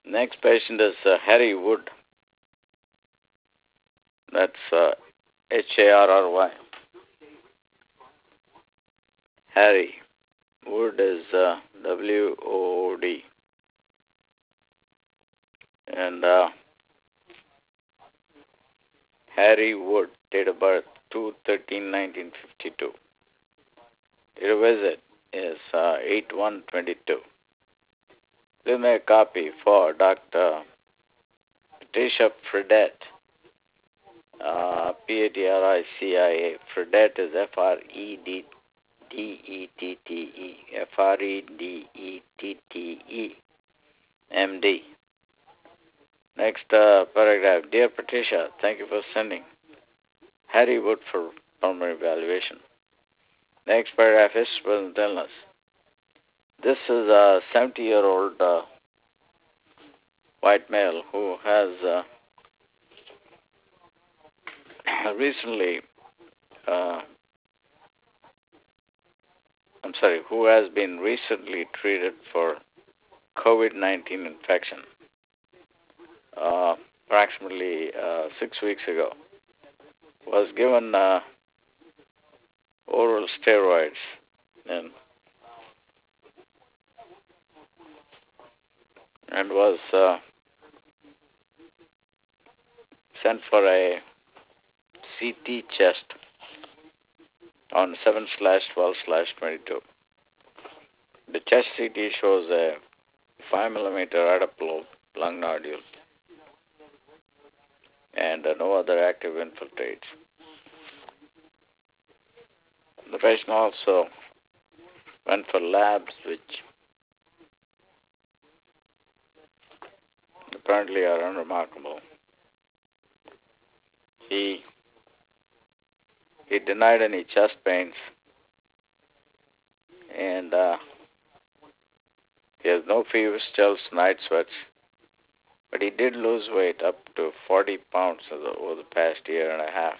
Next patient is Harry Wood. That's Harry. Harry Wood is Wood. And Harry Wood, date of birth 2/13/1952. Your visit is 8/1/22. Please make a copy for Dr. Patricia Fredette, Patricia. Fredette is Fredette, MD. Next paragraph. Dear Patricia, thank you for sending Harry Wood for pulmonary evaluation. Next paragraph is present illness. This is a 70-year-old white male who has who has been recently treated for COVID-19 infection, approximately 6 weeks ago. Was given oral steroids and was sent for a CT chest on 7/12/22. The chest CT shows a 5 millimeter adiploid lung nodule and no other active infiltrates. The patient also went for labs which apparently are unremarkable. He denied any chest pains, and he has no fever, chills, night sweats, but he did lose weight up to 40 pounds over the past year and a half,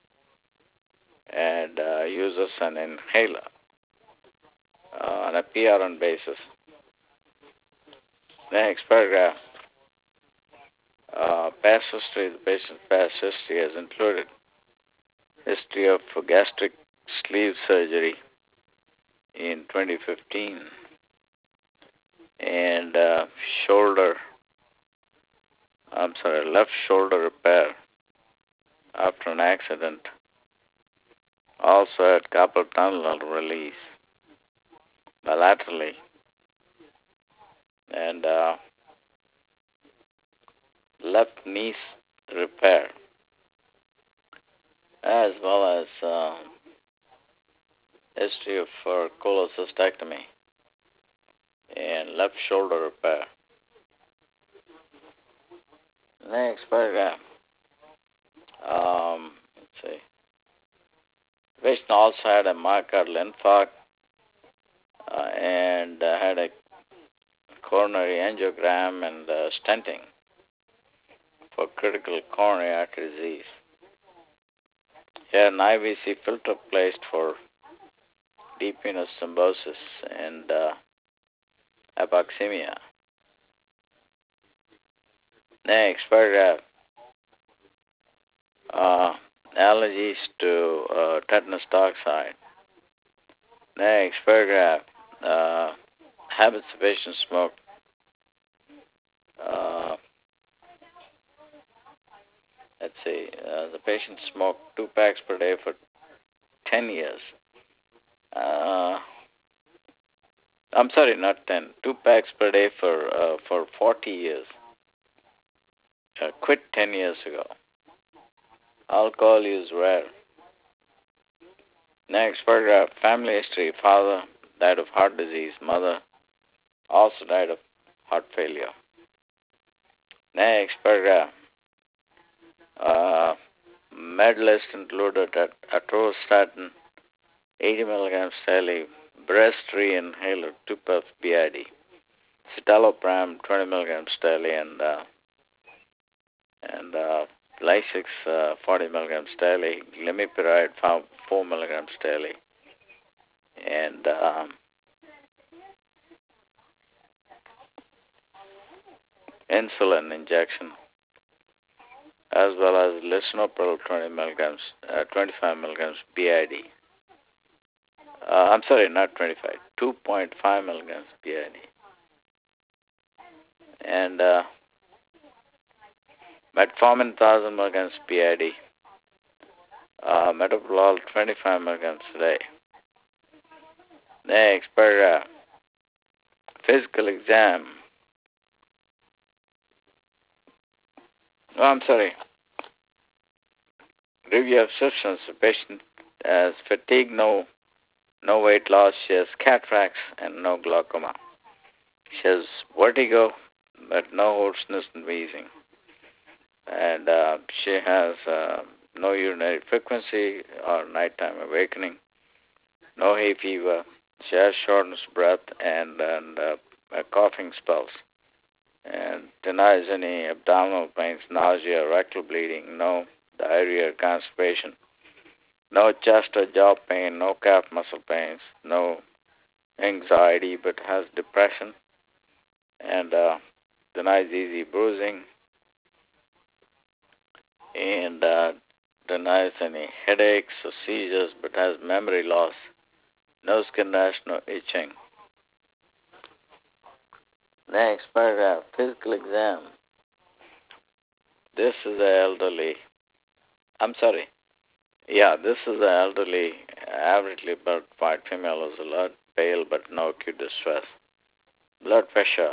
and uses an inhaler on a PRN basis. Next paragraph. Past history. The patient's past history has included history of gastric sleeve surgery in 2015 and left shoulder repair after an accident. Also had carpal tunnel release bilaterally and left knee repair, as well as history of cholecystectomy and left shoulder repair. Next paragraph. Let's see. The patient also had a myocardial infarct and had a coronary angiogram and stenting for critical coronary artery disease. He had an IVC filter placed for deep venous thrombosis and hypoxemia. Next paragraph. Allergies to tetanus toxide. Next paragraph. Habits the patient smoked. Let's see. The patient smoked 2 packs per day for 10 years. I'm sorry, not 10. 2 packs per day for 40 years. Quit 10 years ago. Alcohol use rare. Next paragraph. Family history. Father died of heart disease. Mother also died of heart failure. Next paragraph. Med list included atorvastatin, 80 milligrams daily, Breztri inhaler, 2 puffs BID, citalopram, 20 milligrams daily, and Lasix, 40 milligrams daily, glimepiride, 4 milligrams daily, and insulin injection, as well as lisinopril 25 milligrams BID. I'm sorry, not 25, 2.5 milligrams BID. And metformin 1000 milligrams BID. Metoprolol 25 milligrams a day. Next paragraph. Physical exam. I'm sorry. Review of symptoms. The patient has fatigue, no weight loss. She has cataracts and no glaucoma. She has vertigo, but no hoarseness and wheezing. And she has no urinary frequency or nighttime awakening, no hay fever. She has shortness of breath and coughing spells, and denies any abdominal pains, nausea, rectal bleeding, no diarrhea or constipation, no chest or jaw pain, no calf muscle pains, no anxiety, but has depression, and denies easy bruising, and denies any headaches or seizures, but has memory loss, no skin rash, no itching. Next paragraph, physical exam. This is an elderly. This is an elderly, averagely about white female, is alert, pale, but no acute distress. Blood pressure,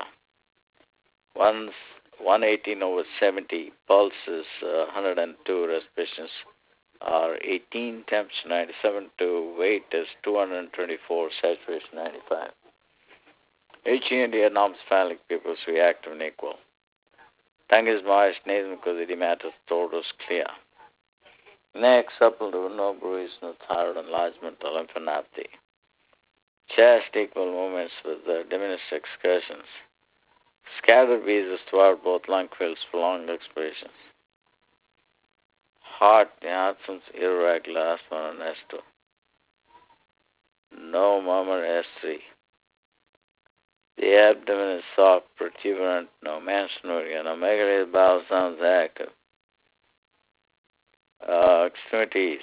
118/70, pulse is 102, respirations are 18, temperature 97, weight is 224, saturation 95. HEND norms phallic pupils reactive and equal. Tongue is moist, nasal mucosa edematous, throat is clear. Next, supple, no bruise, no thyroid enlargement or lymphadenopathy. Chest equal movements with diminished excursions. Scattered wheezes throughout both lung quills, prolonged expirations. Heart, the heart sounds irregular, S1 and S2. No murmur, S3. The abdomen is soft, protuberant, no menstruation, no megalis, bowel sounds active. Extremities,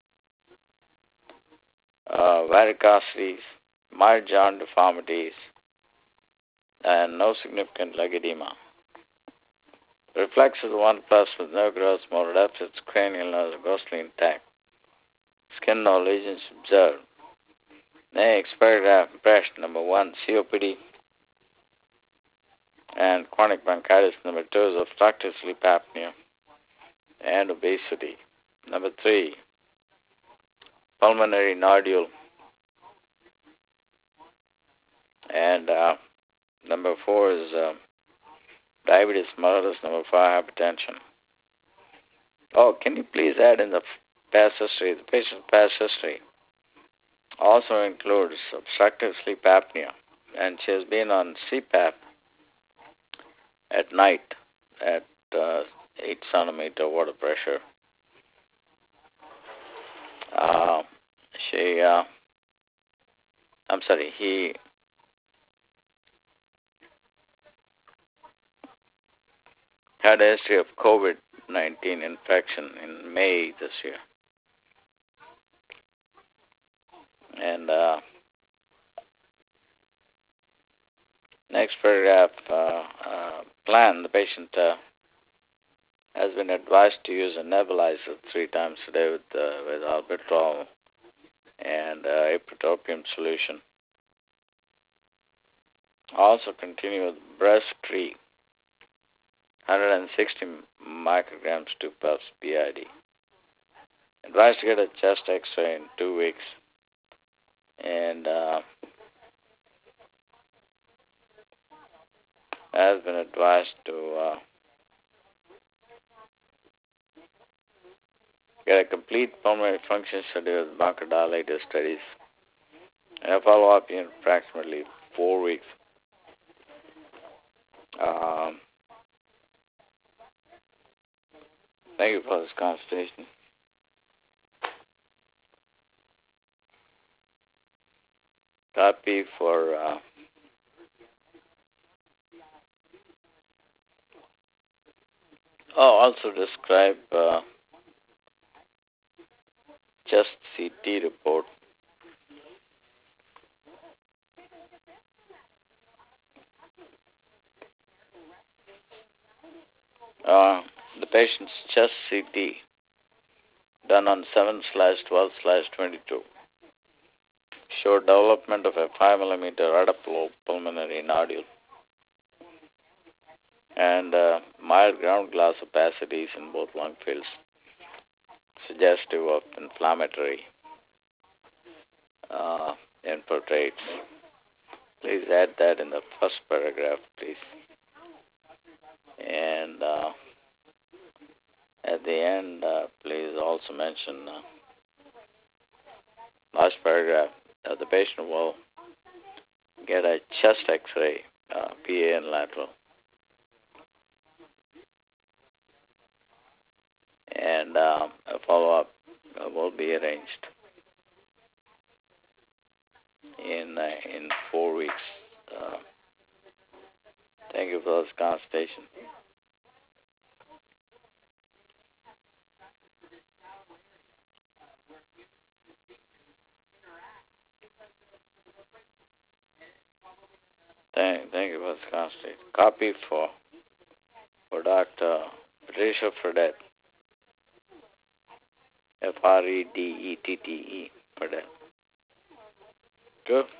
varicosities, mild joint deformities, and no significant leg edema. Reflexes 1+ with no growth, motor deficits, cranial nerves ghostly intact. Skin no lesions observed. Next paragraph, impression number 1, COPD and chronic bronchitis. Number 2 is obstructive sleep apnea and obesity. Number 3, pulmonary nodule. And number 4 is diabetes mellitus. Number 5, hypertension. Oh, can you please add in the past history? The patient's past history also includes obstructive sleep apnea, and she has been on CPAP at night at 8 centimeter water pressure. He had a history of COVID-19 infection in May this year. And next paragraph, plan. The patient has been advised to use a nebulizer 3 times a day with albuterol and ipratropium solution. Also continue with Breztri, 160 micrograms, 2 puffs BID. Advised to get a chest X-ray in 2 weeks. And has been advised to get a complete pulmonary function study with bronchodilator studies and a follow-up in approximately 4 weeks. Thank you for this consultation. Copy for Also describe chest CT report. The patient's chest CT done on 7/12/22 showed development of a 5 millimeter pulmonary nodule and mild ground glass opacities in both lung fields, suggestive of inflammatory infiltrates. Please add that in the first paragraph, please. And at the end, please also mention last paragraph. The patient will get a chest X-ray, PA and lateral, and a follow-up will be arranged in 4 weeks. Thank you for this consultation. Thank you for this consultation. Copy for Dr. Patricia Fredette, Freddette, Fredette. Good.